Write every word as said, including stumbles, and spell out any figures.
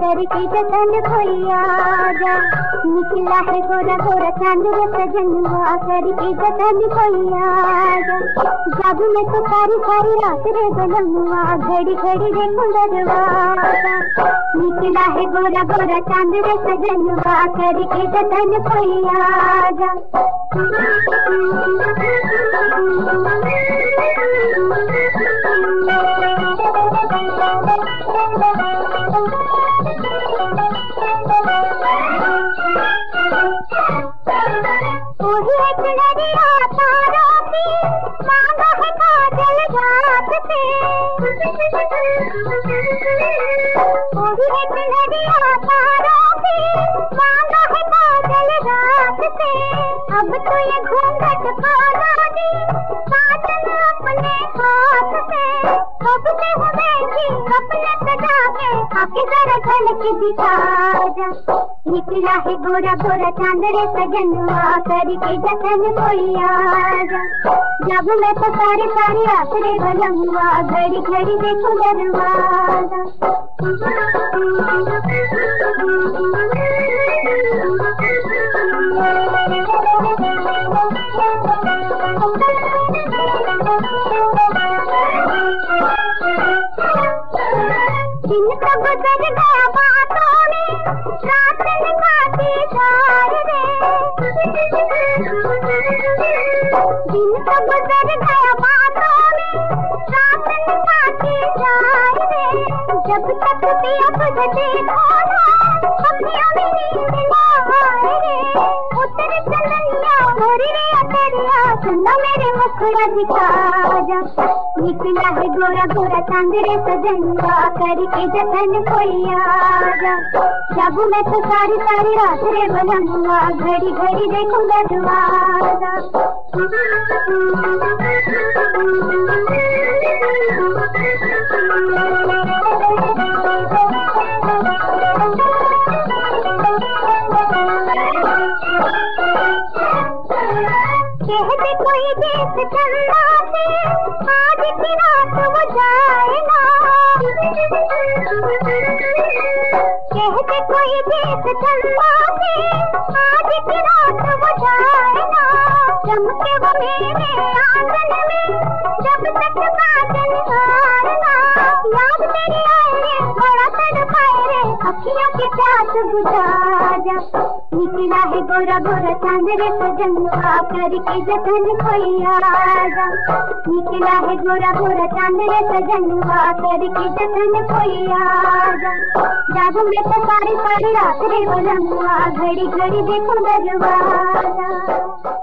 करके जतन कोई आजा। निकला है गोरा गोरा चांद रे सजनवा करके जतन कोई आजा। जब मैं तो सारी सारी रात रे बनवा घड़ी घड़ी देखूं दरवाजा। निकला है गोरा गोरा चांद रे सजनवा करके जतन कोई आजा। वही एक नदिया तारों की मांगा है काजल घाट से। वही एक नदिया तारों की मांगा है काजल घाट से। अब तो ये घूंघट खोला दी साजन अपने हाथ से। कब से हूँ बैठी अपने सजा के आके जरा झलक दिखा जा। निकला है गोरा गोरा चांद रे सजनवा करके जतन कोई आजा। जब मैं तो सारी सारी रात रे बनवा घड़ी घड़ी देखूं दरवाजा। दिन तो गुजर गया बातों में रात निकाली जार रे। दिन तो गुजर गया बातों में रात निकाली जार रे। जब तक पिया तुझे देखो ना अखियों में नींद ना आए रे। उतर चलनिया मोरी रे अतरिया सुनो मेरे मुखड़ा दिखा जा। निकला है गोरा गोरा चांद रे सजनवा करके जतन कोई आजा। जब मैं तो सारी सारी रात रे बनवा घड़ी घड़ी देखूं दरवाजा। कहते कोई देश चंदा से आज की रात वो जाए ना। कहते कोई देश चंदा से आज की रात वो जाए ना। चमके वो मेरे आंगन में जब तक बादल हारना। याद तेरी आए रे थोड़ा तड़पाए रे अखियों की प्यास बुझा जा। निकला है गोरा गोरा चांद रे सजनवा करके जतन कोई आजा। निकला है गोरा गोरा चांद रे सजनवा करके जतन कोई आजा। जब मैं तो सारी सारी रात रे बनवा घड़ी घड़ी देखूं दरवाजा।